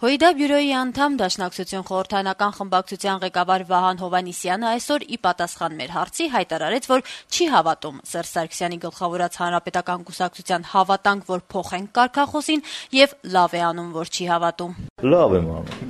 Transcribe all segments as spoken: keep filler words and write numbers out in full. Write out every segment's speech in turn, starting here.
ՀՅԴ բյուրոյի անդամ Դաշնակցություն խորհրդարանական խմբակցության ղեկավար Վահան Հովհաննիսյանը այսօր ի պատասխան մեր հարցի հայտարարեց, որ չի հավատում Սերժ Սարգսյանի գլխավորած Հանրապետական կուսակցության «Հավատանք, որ փոխենք» կարգախոսին եւ լավ է անում, որ չի հավատում։ Լավ եմ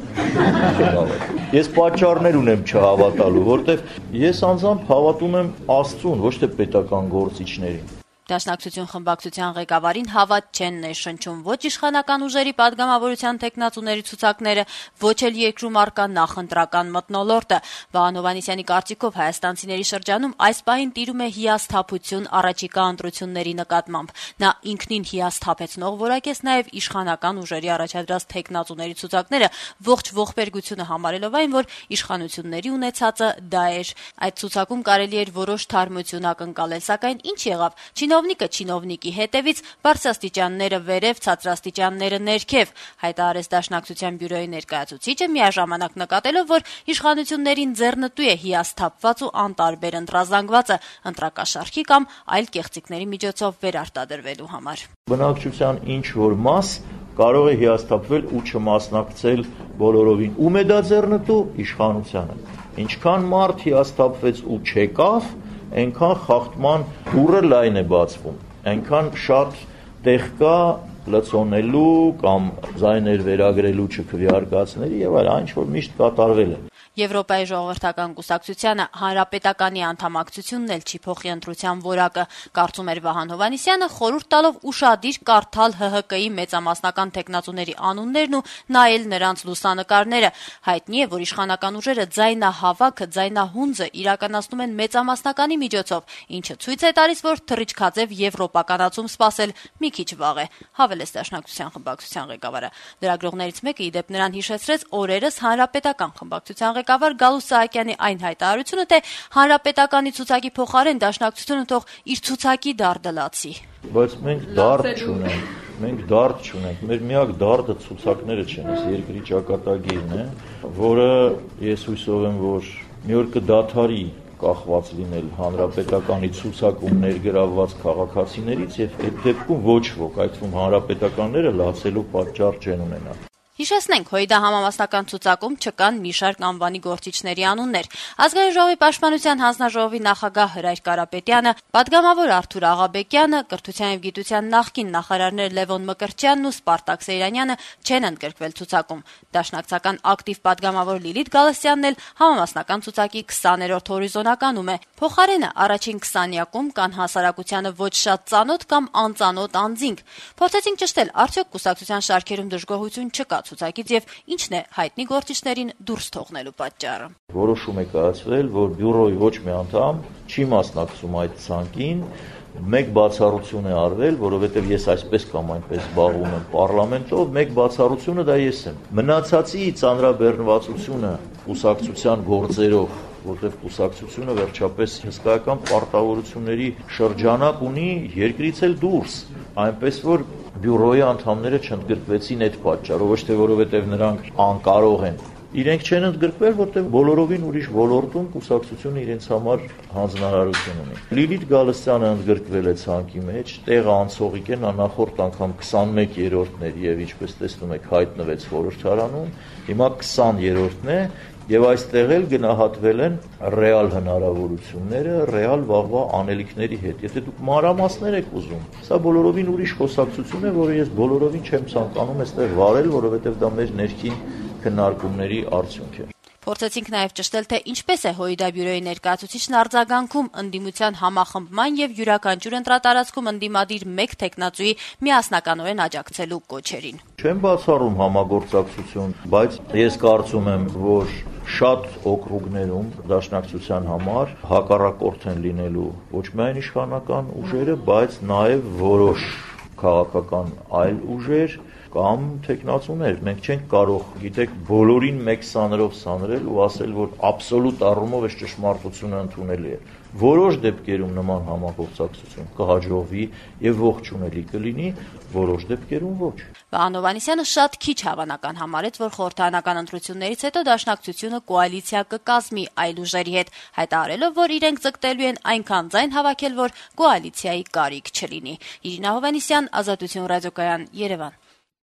անում։ Ես պատճառներ ունեմ չհավատալու, որտեվ ես անձամբ հավատում եմ Աստծուն, ոչ թե պետական գործիչներին։ Դաշնակցություն խմբակցության ղեկավարին հավատ չեն ներշնչում ոչ իշխանական ուժերի պատգամավորության թեկնածուների ցուցակները, ոչ էլ երկրում առկա նախընտրական մթնոլորտը։ Վահան Հովհաննիսյանի կարծիքով հայաստանցիների շրջանում այս պահին տիրում է հիասթափություն առաջիկա ընտրությունների նկատմամբ։ Նա ինքնին հիասթափեցնող որակեց նաև իշխանական ուժերի առաջադրած թեկնածուների ցուցակները, ողջ ողբերգությունը համարելով այն, որ իշխանությունների ունեցածը դա էր։ Այդ ցուցակում կարելի էր որոշ թարմություն ակնկալել, սակայն ինչ եղավ։ Չինովնիկը չինովնիկի հետևից, բարձրաստիճանները վերև, ցածրաստիճանները ներքև, հայտարարեց Դաշնակցության բյուրոյի ներկայացուցիչը, միաժամանակ նկատելով, որ իշխանություններին ձեռնտու է հիասթափված ու անտարբեր ընտրազանգվածը ընտրակաշառքի կամ այլ կեղծիքների միջոցով վերարտադրվելու համար։ Բնակչության ինչ որ մաս կարող է հիասթափվել ու չմասնակցել բոլորովին։ Ում է դա ձեռնտու? Իշխանությանը։ Ինչքան մարդ հիասթափվեց ու չեկավ, այնքան խախտման դուռը լայն է բացվում, այնքան շատ տեղ կա լցոնելու կամ ձայներ վերագրելու չքվեարկածների եւ այլ, այն որ միշտ կատարվել է։ Եվրոպայի ժողովրդական կուսակցությանը Հանրապետականի անդամակցությունն էլ չի փոխի ընտրության որակը, կարծում էր Վահան Հովհաննիսյանը, խորհուրդ տալով ուշադիր կարդալ ՀՀԿ-ի մեծամասնական թեկնածուների անուններն ու նայել նրանց լուսանկարները։ Հայտնի է, որ իշխանական ուժերը ձայնահավաքը, ձայնահունձը իրականացնում են մեծամասնականի միջոցով, ինչը ցույց է տալիս, որ թռիչքաձև եվրոպականացում սպասել մի քիչ վաղ է, հավելեց Դաշնակցության խմբակցության ղեկավարը։ Լրագրողներից մեկը ի դեպ նրան հիշեցրեց օրերս Հանրապետական խմբակցության ղեկավար Գալուստ Սահակյանի այն հայտարարությունը, թե Հանրապետականի ցուցակի փոխարեն Դաշնակցությունը թող իր ցուցակի դարդը լացի։ Բայց մենք դարդ չունենք, մենք դարդ չունենք, մեր միակ դարդը ցուցակները չեն, այս երկրի ճակատագիրն է, որը ես հույսով եմ, որ մի օր կդադարի կախված լինել Հանրապետականի ցուցակում ներգրավված քաղաքացիներից եւ այդ դեպքում ոչ ոք, այդ թվում հանրապետականները լացելու պատճառ չեն ունենա։ Հիշեցնենք, ՀՅԴ համամասնական ցուցակում չկան մի շարք անվանի գործիչների անուններ։ Ազգային ժողովի պաշտպանության հանձնաժողովի նախագահ Հրայր Կարապետյանը, պատգամավոր Արթուր Աղաբեկյանը, կրթության եւ գիտության նախկին նախարարներ Լևոն Մկրտչյանն ու Սպարտակ Սեյրանյանը չեն ընդգրկվել ցուցակում։ Դաշնակցական ակտիվ պատգամավոր Լիլիթ Գալստյանն էլ համամասնական ցուցակի քսաներորդ հորիզոնականում է։ Փոխարենը առաջին քսանյակում կան հասարակությանը ոչ շատ ծանոթ կամ անծանոթ անձինք։ Փորձեցինք ճշտել, արդյոք կուսակցության շարքերում դժգոհություն չկա ցուցակից եւ ինչն է հայտնի գործիչներին դուրս թողնելու պատճառը։ Որոշում է կայացվել, որ բյուրոյի ոչ մի անդամ չի մասնակցում այդ ցանկին, մեկ բացառություն է արվել, որովհետեւ ես այսպես կամ այնպես զբաղվում եմ պարլամենտով, մեկ բացառությունը դա ես եմ։ Մնացածի ծանրաբեռնվածությունը կուսակցության գործերով, որտեղ կուսակցությունը վերջապես հսկայական պարտավորությունների շրջանակ ունի երկրից էլ դուրս, այնպես որ բյուրոյի անդամները չընդգրկվեցին այդ պատճառով, ոչ թե որովհետև նրանք անկարող են։ Իրենք չեն ընդգրկվել, որտեղ բոլորովին ուրիշ ոլորտում կուսակցությունը իրենց համար հանձնարարություն ունի։ Լիլիթ Գալստյանը ընդգրկվել է ցանկի մեջ, տեղը անցողիկ է, նա նախորդ անգամ քսաներորդ էր եւ ինչպես տեսնում եք հայտնվեց խորհրդարանում, հիմա քսաներորդն է եւ այստեղ էլ գնահատվել են ռեալ հնարավորությունները, ռեալ վաղվա անելիքների հետ։ Եթե դուք մանրամասներ եք ուզում, սա բոլորովին ուրիշ խոսակցություն է, որը ես բոլորովին չեմ ցանկանում այստեղ վարել, որովհետեւ դա մեր ներքին քննարկումների արդյունք է։ Փորձեցինք նաև ճշտել, թե ինչպես է ՀՅԴ բյուրոյի ներկայացուցիչն արձագանքում ընդդիմության համախմբման եւ յուրաքանչյուր ընտրատարածքում ընդդիմադիր մեկ թեկնածուի միասնականորեն աջակցելու կոչերին։ Չեմ բացառում համագործակցություն, բայց ես կարծում եմ, որ շատ օկրուգներում դաշնակցության համար հակառակորդ են լինելու ոչ միայն իշխանական ուժերը, բայց նաև որոշ քաղաքական այլ ուժեր կամ թեկնածուներ։ Մենք չենք կարող, գիտեք, բոլորին մեկ սաներով սանրել ու ասել, որ աբսոլյուտ առումով այս ճշմարտությունը ընդունելի է։ Որոշ դեպքերում նման համագործակցություն կհաջողվի եւ ողջունելի կլինի, որոշ դեպքերում ոչ։ Վահան Հովհաննիսյանը շատ քիչ հավանական համարեց, որ խորհրդարանական ընտրություններից հետո Դաշնակցությունը կոալիցիա կկազմի այլ ուժերի հետ, հայտարարելով, որ իրենք ձգտելու են այնքան ձայն հավաքել, որ կոալիցիայի կարիք չլինի։ Իրինա Հովհաննիսյան, Ազատություն ռադիոկայան, Երևան։